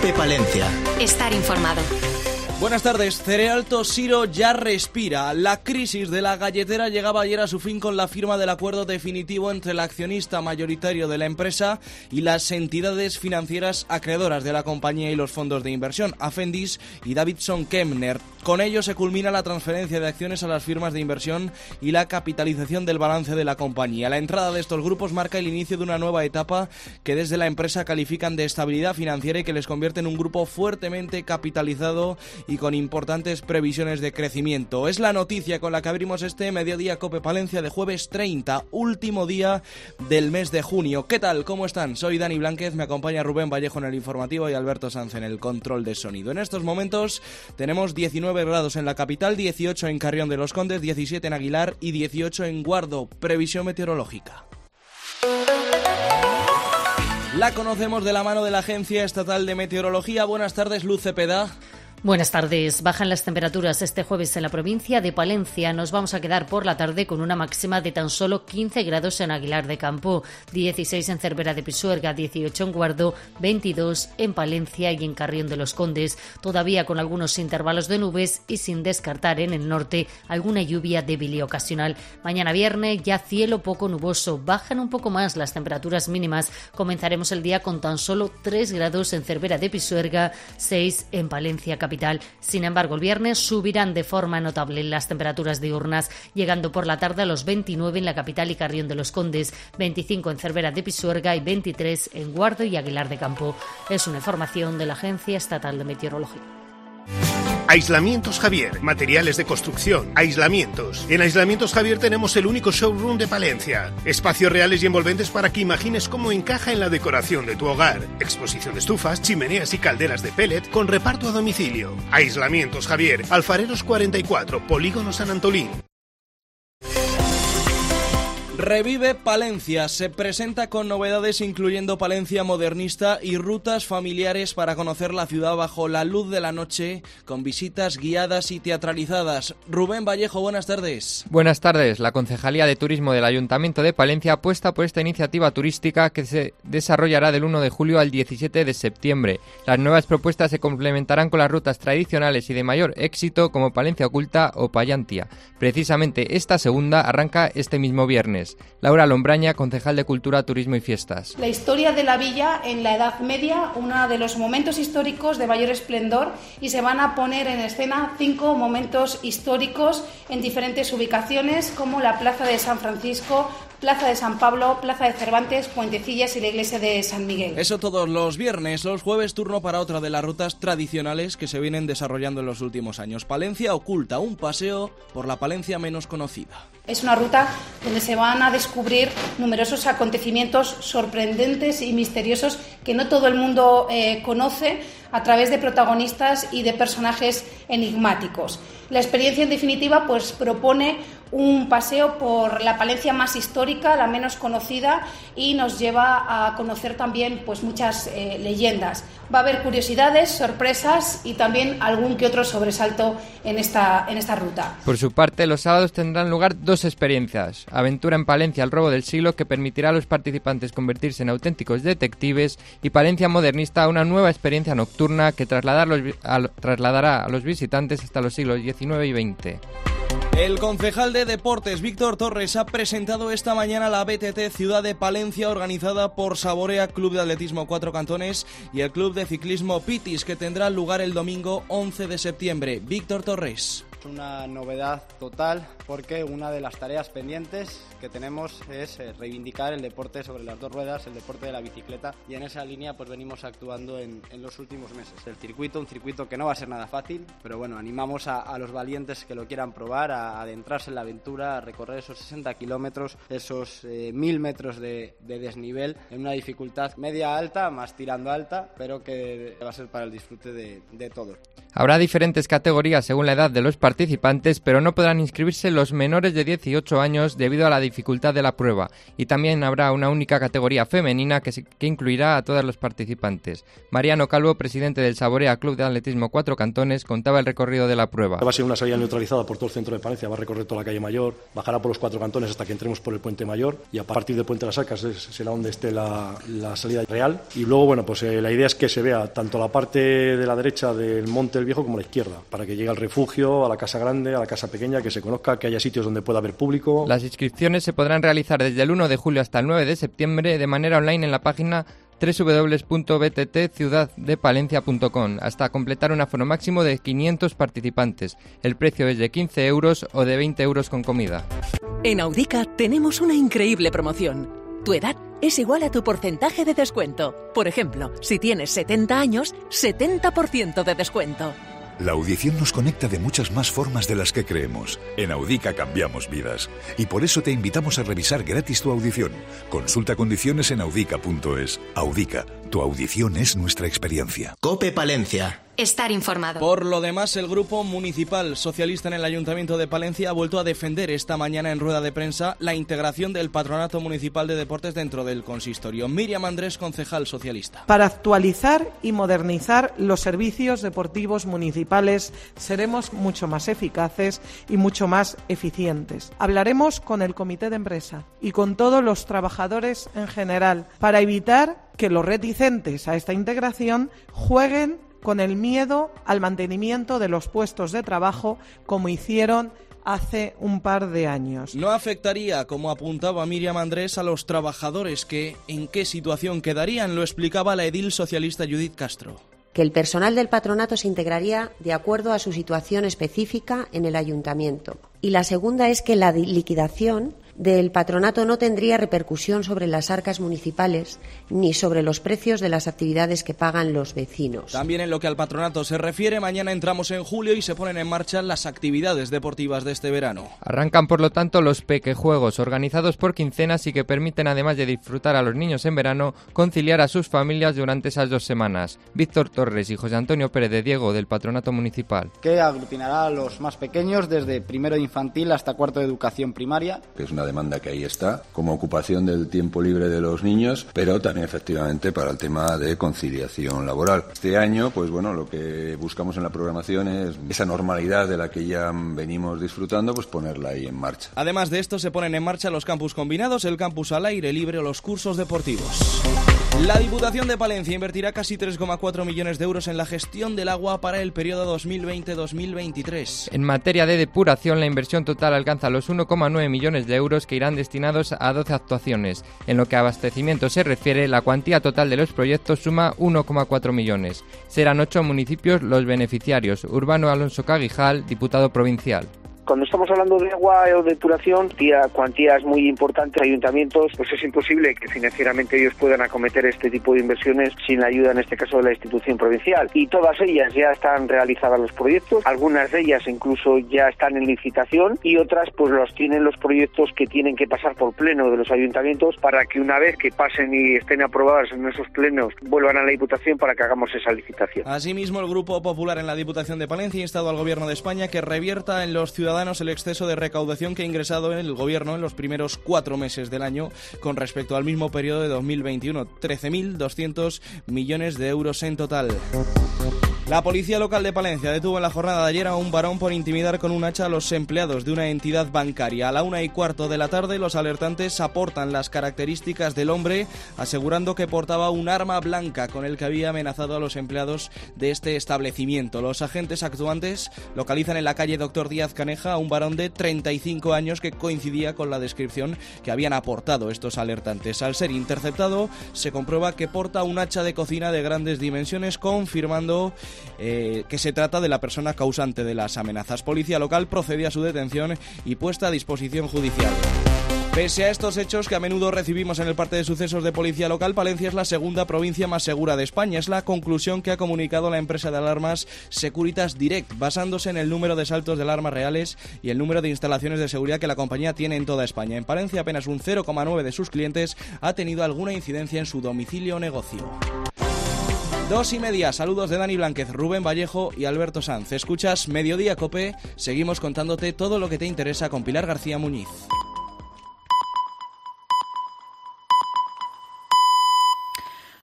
Cope Palencia. Estar informado. Buenas tardes. Cerealto Siro ya respira. La crisis de la galletera llegaba ayer a su fin con la firma del acuerdo definitivo entre el accionista mayoritario de la empresa y las entidades financieras acreedoras de la compañía y los fondos de inversión, Afendis y Davidson Kempner. Con ello se culmina la transferencia de acciones a las firmas de inversión y la capitalización del balance de la compañía. La entrada de estos grupos marca el inicio de una nueva etapa que desde la empresa califican de estabilidad financiera y que les convierte en un grupo fuertemente capitalizado y con importantes previsiones de crecimiento. Es la noticia con la que abrimos este Mediodía Cope Palencia de jueves 30, último día del mes de junio. ¿Qué tal? ¿Cómo están? Soy Dani Blánquez, me acompaña Rubén Vallejo en el informativo y Alberto Sanz en el control de sonido. En estos momentos tenemos 19 grados en la capital, 18 en Carrión de los Condes, 17 en Aguilar y 18 en Guardo. Previsión meteorológica. La conocemos de la mano de la Agencia Estatal de Meteorología. Buenas tardes, Luz Cepeda. Buenas tardes. Bajan las temperaturas este jueves en la provincia de Palencia. Nos vamos a quedar por la tarde con una máxima de tan solo 15 grados en Aguilar de Campo, 16 en Cervera de Pisuerga, 18 en Guardo, 22 en Palencia y en Carrión de los Condes, todavía con algunos intervalos de nubes y sin descartar en el norte alguna lluvia débil y ocasional. Mañana viernes ya cielo poco nuboso, bajan un poco más las temperaturas mínimas. Comenzaremos el día con tan solo 3 grados en Cervera de Pisuerga, 6 en Palencia capital. Sin embargo, el viernes subirán de forma notable las temperaturas diurnas, llegando por la tarde a los 29 en la capital y Carrión de los Condes, 25 en Cervera de Pisuerga y 23 en Guardo y Aguilar de Campo. Es una información de la Agencia Estatal de Meteorología. Aislamientos Javier, materiales de construcción, aislamientos. En Aislamientos Javier tenemos el único showroom de Palencia. Espacios reales y envolventes para que imagines cómo encaja en la decoración de tu hogar. Exposición de estufas, chimeneas y calderas de pellet con reparto a domicilio. Aislamientos Javier, Alfareros 44, Polígono San Antolín. Revive Palencia, se presenta con novedades incluyendo Palencia modernista y rutas familiares para conocer la ciudad bajo la luz de la noche, con visitas guiadas y teatralizadas. Rubén Vallejo, buenas tardes. Buenas tardes. La Concejalía de Turismo del Ayuntamiento de Palencia apuesta por esta iniciativa turística que se desarrollará del 1 de julio al 17 de septiembre. Las nuevas propuestas se complementarán con las rutas tradicionales y de mayor éxito como Palencia Oculta o Pallantia. Precisamente esta segunda arranca este mismo viernes. Laura Lombraña, concejal de Cultura, Turismo y Fiestas. La historia de la villa en la Edad Media, uno de los momentos históricos de mayor esplendor, y se van a poner en escena 5 momentos históricos en diferentes ubicaciones como la Plaza de San Francisco, Plaza de San Pablo, Plaza de Cervantes, Puentecillas y la Iglesia de San Miguel. Eso todos los viernes. Los jueves turno para otra de las rutas tradicionales que se vienen desarrollando en los últimos años. Palencia Oculta, un paseo por la Palencia menos conocida. Es una ruta donde se van a descubrir numerosos acontecimientos sorprendentes y misteriosos que no todo el mundo conoce, a través de protagonistas y de personajes enigmáticos. La experiencia, en definitiva, pues propone un paseo por la Palencia más histórica, la menos conocida, y nos lleva a conocer también pues muchas leyendas. Va a haber curiosidades, sorpresas y también algún que otro sobresalto en esta ruta. Por su parte, los sábados tendrán lugar 2 experiencias. Aventura en Palencia, el robo del siglo, que permitirá a los participantes convertirse en auténticos detectives, y Palencia modernista, una nueva experiencia nocturna que trasladará a los visitantes hasta los siglos XIX y XX. El concejal de Deportes, Víctor Torres, ha presentado esta mañana la BTT Ciudad de Palencia, organizada por Saborea, Club de Atletismo Cuatro Cantones, y el Club de Ciclismo Pitis, que tendrá lugar el domingo 11 de septiembre. Víctor Torres. Una novedad total, porque una de las tareas pendientes que tenemos es reivindicar el deporte sobre las 2 ruedas, el deporte de la bicicleta, y en esa línea pues venimos actuando en los últimos meses. El circuito, un circuito que no va a ser nada fácil, pero bueno, animamos a los valientes que lo quieran probar, a adentrarse en la aventura, a recorrer esos 60 kilómetros, esos 1000 metros de desnivel, en una dificultad media alta, más tirando alta, pero que va a ser para el disfrute de todos. Habrá diferentes categorías según la edad de los participantes, participantes, pero no podrán inscribirse los menores de 18 años debido a la dificultad de la prueba. Y también habrá una única categoría femenina que incluirá a todos los participantes. Mariano Calvo, presidente del Saborea Club de Atletismo Cuatro Cantones, contaba el recorrido de la prueba. Va a ser una salida neutralizada por todo el centro de Palencia, va a recorrer toda la calle Mayor, bajará por los Cuatro Cantones hasta que entremos por el Puente Mayor y a partir del Puente de las Arcas será donde esté la salida real. Y luego, bueno, pues la idea es que se vea tanto la parte de la derecha del Monte del Viejo como la izquierda, para que llegue al refugio, a la casa grande, a la casa pequeña, que se conozca, que haya sitios donde pueda haber público. Las inscripciones se podrán realizar desde el 1 de julio hasta el 9 de septiembre de manera online en la página www.bttciudaddepalencia.com hasta completar un aforo máximo de 500 participantes. El precio es de 15 euros o de 20 euros con comida. En Audica tenemos una increíble promoción. Tu edad es igual a tu porcentaje de descuento. Por ejemplo, si tienes 70 años, 70% de descuento. La audición nos conecta de muchas más formas de las que creemos. En Audica cambiamos vidas. Y por eso te invitamos a revisar gratis tu audición. Consulta condiciones en audica.es. Audica, tu audición es nuestra experiencia. COPE Palencia. Estar informado. Por lo demás, el Grupo Municipal Socialista en el Ayuntamiento de Palencia ha vuelto a defender esta mañana en rueda de prensa la integración del Patronato Municipal de Deportes dentro del consistorio. Miriam Andrés, concejal socialista. Para actualizar y modernizar los servicios deportivos municipales seremos mucho más eficaces y mucho más eficientes. Hablaremos con el comité de empresa y con todos los trabajadores en general para evitar que los reticentes a esta integración jueguen con el miedo al mantenimiento de los puestos de trabajo como hicieron hace un par de años. No afectaría, como apuntaba Miriam Andrés, a los trabajadores que en qué situación quedarían, lo explicaba la edil socialista Judith Castro. Que el personal del patronato se integraría de acuerdo a su situación específica en el ayuntamiento. Y la segunda es que la liquidación del patronato no tendría repercusión sobre las arcas municipales ni sobre los precios de las actividades que pagan los vecinos. También en lo que al patronato se refiere, mañana entramos en julio y se ponen en marcha las actividades deportivas de este verano. Arrancan, por lo tanto, los pequejuegos, organizados por quincenas y que permiten, además de disfrutar a los niños en verano, conciliar a sus familias durante esas 2 semanas. Víctor Torres y José Antonio Pérez de Diego, del Patronato Municipal. Que aglutinará a los más pequeños desde primero de infantil hasta cuarto de educación primaria. Que es una demanda que ahí está, como ocupación del tiempo libre de los niños, pero también efectivamente para el tema de conciliación laboral. Este año, pues bueno, lo que buscamos en la programación es esa normalidad de la que ya venimos disfrutando, pues ponerla ahí en marcha. Además de esto, se ponen en marcha los campus combinados, el campus al aire libre o los cursos deportivos. La Diputación de Palencia invertirá casi 3,4 millones de euros en la gestión del agua para el periodo 2020-2023. En materia de depuración, la inversión total alcanza los 1,9 millones de euros que irán destinados a 12 actuaciones. En lo que a abastecimiento se refiere, la cuantía total de los proyectos suma 1,4 millones. Serán 8 municipios los beneficiarios. Urbano Alonso Caguijal, diputado provincial. Cuando estamos hablando de agua o depuración, cuantías muy importantes, ayuntamientos, pues es imposible que financieramente ellos puedan acometer este tipo de inversiones sin la ayuda, en este caso, de la institución provincial. Y todas ellas ya están realizadas los proyectos, algunas de ellas incluso ya están en licitación y otras pues los tienen los proyectos que tienen que pasar por pleno de los ayuntamientos para que una vez que pasen y estén aprobadas en esos plenos vuelvan a la Diputación para que hagamos esa licitación. Asimismo, el Grupo Popular en la Diputación de Palencia ha instado al Gobierno de España que revierta en los ciudadanos el exceso de recaudación que ha ingresado en el Gobierno en los primeros 4 meses del año con respecto al mismo periodo de 2021, 13.200 millones de euros en total. La Policía Local de Palencia detuvo en la jornada de ayer a un varón por intimidar con un hacha a los empleados de una entidad bancaria. A la 1:15 de la tarde, los alertantes aportan las características del hombre, asegurando que portaba un arma blanca con el que había amenazado a los empleados de este establecimiento. Los agentes actuantes localizan en la calle Doctor Díaz Caneja a un varón de 35 años que coincidía con la descripción que habían aportado estos alertantes. Al ser interceptado, se comprueba que porta un hacha de cocina de grandes dimensiones, confirmando que se trata de la persona causante de las amenazas. Policía Local procede a su detención y puesta a disposición judicial. Pese a estos hechos que a menudo recibimos en el parte de sucesos de Policía Local, Palencia es la segunda provincia más segura de España. Es la conclusión que ha comunicado la empresa de alarmas Securitas Direct, basándose en el número de saltos de alarmas reales y el número de instalaciones de seguridad que la compañía tiene en toda España. En Palencia, apenas un 0,9 de sus clientes ha tenido alguna incidencia en su domicilio o negocio. 2:30, saludos de Dani Blánquez, Rubén Vallejo y Alberto Sanz. Escuchas Mediodía Cope, seguimos contándote todo lo que te interesa con Pilar García Muñiz.